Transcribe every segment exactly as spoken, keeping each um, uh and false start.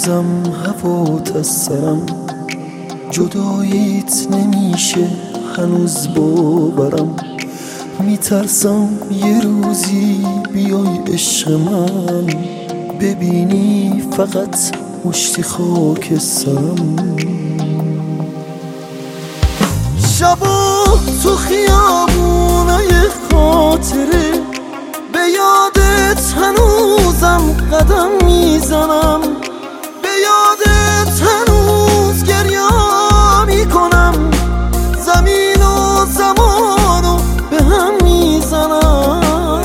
میریزم هوات از سرم، جداییت نمیشه هنوز باورم. میترسم یه روزی بیای عشق من، ببینی فقط مشتی خاک سرم. شبا تو خیابونای خاطره، به یادت هنوزم قدم میزنم، به یادت هنوز گریه میکنم، زمین و زمانو به هم میزنم.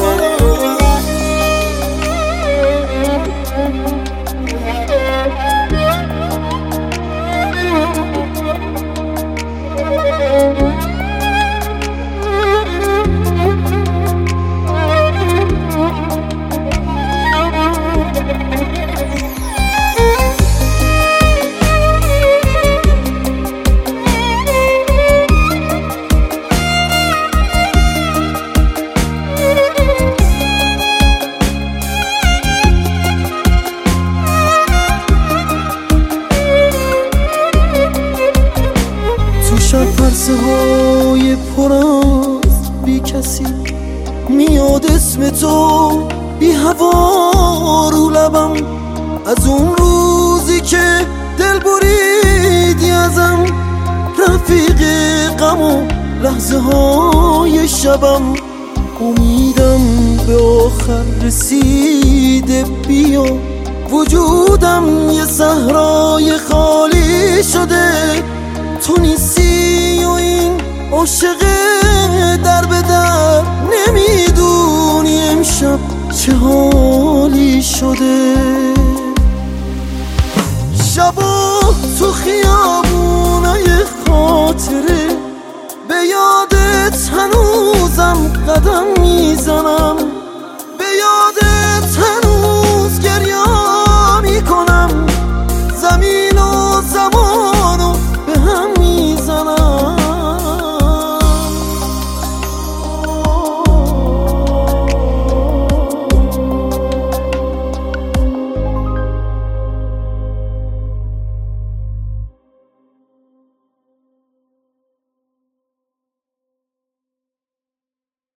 شب پرسه های پر از بی کسی، میاد اسم تو بی هوا رو لبم. از اون روزی که دل بریدی ازم، رفیق غم و لحظه های شبم. امیدم به آخر رسیده، بیا وجودم یه صحرای خالی شده. تو نیستی و این عاشق در به در، نمیدونی امشب چه حالی شده. شبا تو خیابونای خاطره، به یادت هنوزم قدم میزنم،